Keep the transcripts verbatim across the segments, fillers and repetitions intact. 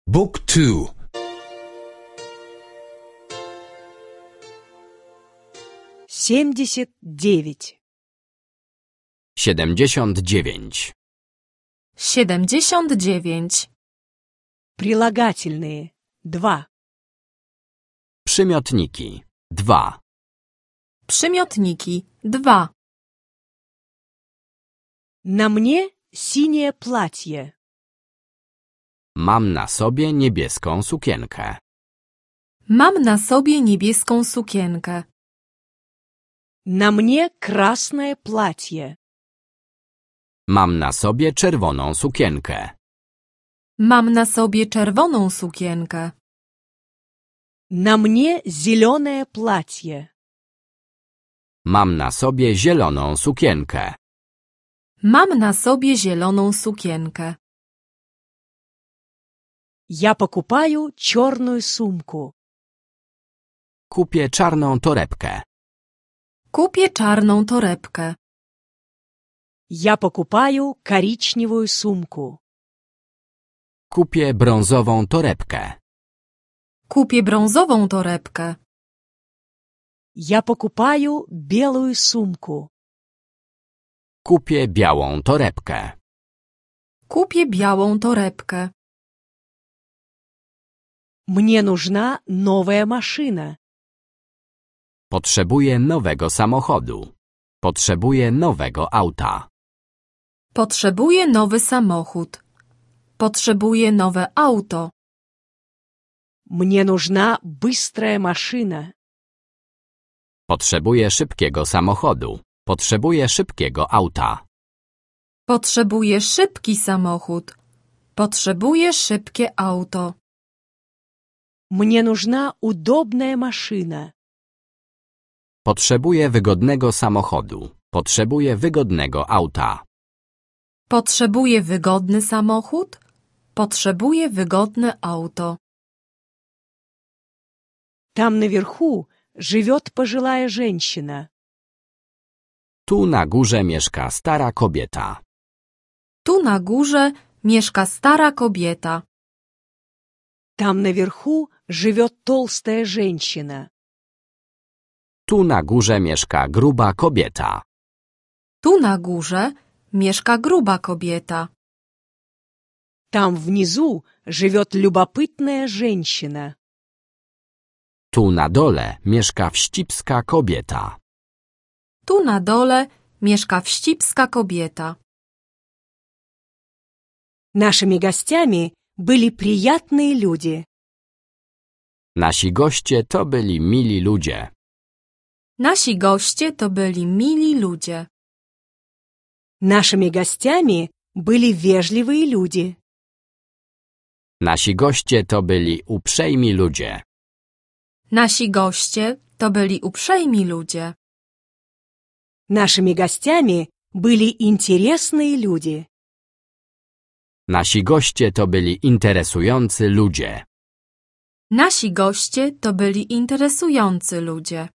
Book two. семьдесят девять. siedemdziesiąt dziewięć. siedemdziesiąt dziewięć. Прилагательные. Два. Przymiotniki. Dwa. Przymiotniki. Dwa. На мне синее платье. Mam na sobie niebieską sukienkę. Mam na sobie niebieską sukienkę. На мне красное платье. Mam na sobie czerwoną sukienkę. Mam na sobie czerwoną sukienkę. На мне зеленое платье. Mam na sobie zieloną sukienkę. Mam na sobie zieloną sukienkę. Я покупаю черную сумку. Kupię czarną torebkę. Kupię czarną torebkę. Я покупаю коричневую сумку. Kupię brązową torebkę. Kupię brązową torebkę. Я покупаю белую сумку. Kupię białą torebkę. Kupię białą torebkę. Мне нужна новая машина. Potrzebuję nowego samochodu. Potrzebuję nowego auta. Potrzebuję nowy samochód. Potrzebuję nowe auto. Мне нужна быстрая машина. Potrzebuję szybkiego samochodu. Potrzebuję szybkiego auta. Potrzebuję szybki samochód. Potrzebuję szybkie auto. Мне нужна удобная машина. Potrzebuję wygodnego samochodu. Potrzebuję wygodnego auta. Potrzebuję wygodny samochód. Potrzebuję wygodne auto. Там наверху живет пожилая женщина. Tu na górze mieszka stara kobieta. Tu na górze mieszka stara kobieta. Там наверху живет толстая женщина. Tu na górze mieszka gruba kobieta. Tu na górze mieszka gruba kobieta. Там внизу живет любопытная женщина. Tu na dole mieszka wścibska kobieta. Tu na dole mieszka wścibska kobieta. Нашими гостями были приятные люди. Nasi goście to byli mili ludzie. Nasi goście to byli mili ludzie. Нашими гостями были вежливые люди. Nasi goście to byli uprzejmi ludzie. Nasi goście to byli uprzejmi ludzie. Нашими гостями были интересные люди. Nasi goście to byli interesujący ludzie. Nasi goście to byli interesujący ludzie.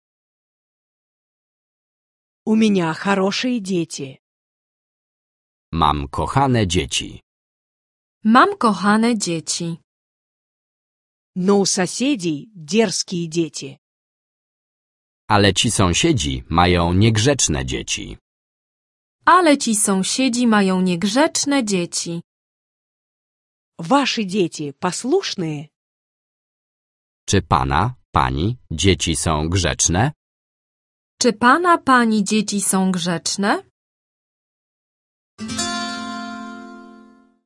У меня хорошие дети. Mam kochane dzieci. Mam kochane dzieci. Но у соседей дерзкие дети. Ale ci sąsiedzi mają niegrzeczne dzieci. Ale ci sąsiedzi mają niegrzeczne dzieci. Ваши дети послушные? Czy pana, pani, dzieci są grzeczne? Czy pana, pani dzieci są grzeczne?